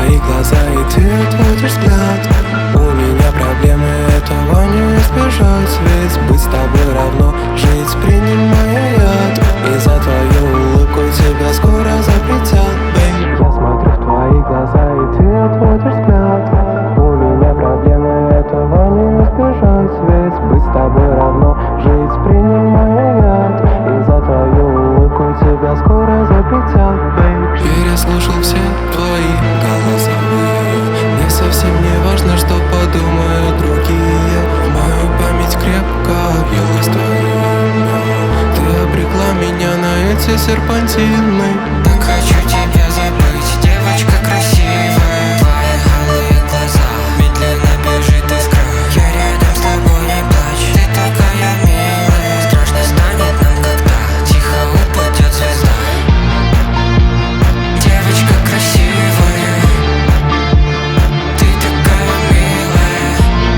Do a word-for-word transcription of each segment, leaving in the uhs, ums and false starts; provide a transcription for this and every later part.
твои глаза, и ты отводишь взгляд. У меня проблемы, этого не избежать, ведь быть с тобой равно жить, принимая яд. И за твою улыбку тебя скоро запретят, бэй. Я смотрю в твои глаза, и ты отводишь взгляд. У меня проблемы, этого не избежать, ведь быть с тобой равно жить, принимая яд. И за твою улыбку тебя скоро запретят, бэй. Переслушал все твои голосовые, мне совсем не важно, что подумают другие. В мою память крепко въелось твое имя. Ты обрекла меня на эти серпантины. Так хочу тебя забыть, девочка красивая. Твои голые глаза, медленно бежит искра. Я рядом с тобой, не плачь, ты такая милая. Страшно станет нам, когда тихо упадет звезда. Девочка красивая, ты такая милая.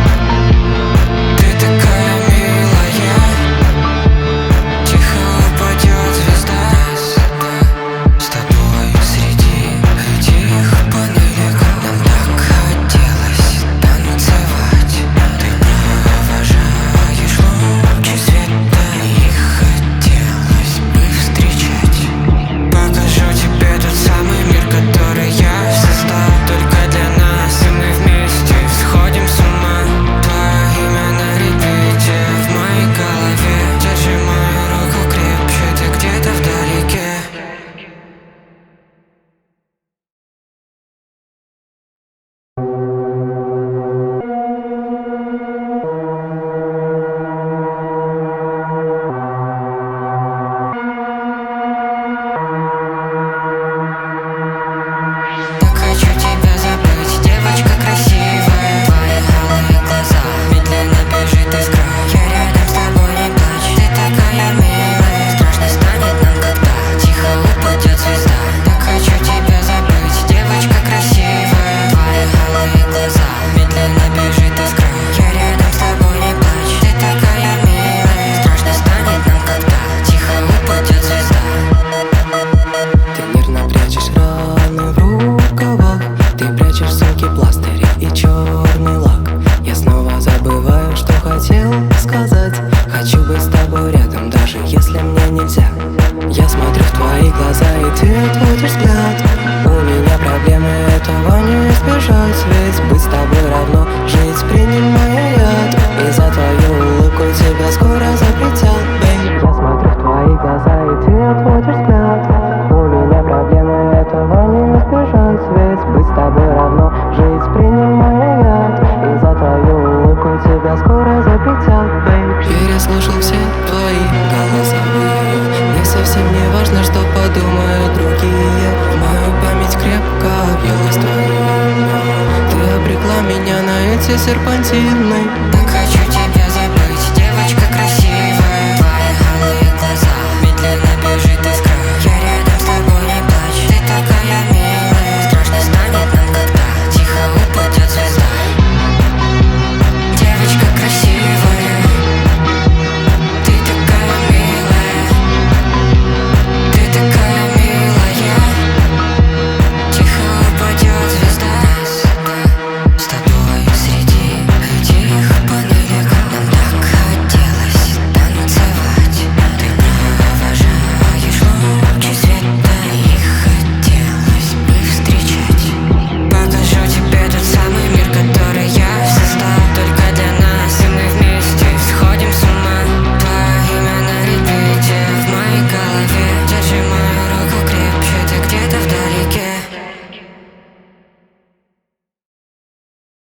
Ты такая милая. Тихо упадет звезда. С тобой среди этих панелек нам так хотелось танцевать. Ты провожаешь лучи света, их хотелось бы встречать. Покажу тебе тот самый мир, который я создал только для нас, и мы вместе сходим с ума. Твое имя на репите в моей голове. Держи мою руку крепче, ты где-то вдалеке. Так хочу тебя забыть, девочка красивая. Твои голые глаза, медленно бежит искра. Я рядом с тобой, не плачь, ты такая милая. Страшно станет нам, когда тихо упадет звезда. Так хочу тебя забыть, девочка красивая. Твои голые глаза, медленно бежит искра. Я рядом с тобой, не плачь, ты такая милая. Страшно станет нам, когда тихо упадет звезда. Ты нервно прячешь раны в рукавах, ты прячешь сумки, пластыри и черный лак. Я снова забываю, что хотел сказать. Хочу быть с тобой рядом, даже если мне нельзя. Я смотрю в твои глаза, и ты отводишь взгляд. У меня проблемы, этого не избежать, ведь быть с тобой равно жить, принимая яд. И за твою улыбку тебя скоро запретят, бэй. Я смотрю в твои глаза, и ты отводишь взгляд. У меня проблемы, этого не избежать, ведь быть с тобой равно жить, принимая яд. И за твою улыбку тебя скоро запретят, бэй. Переслушал все твои голосовые, мне совсем не важно, что подумают другие. В мою память крепко въелось твое имя. Ты обрекла меня на эти серпантины.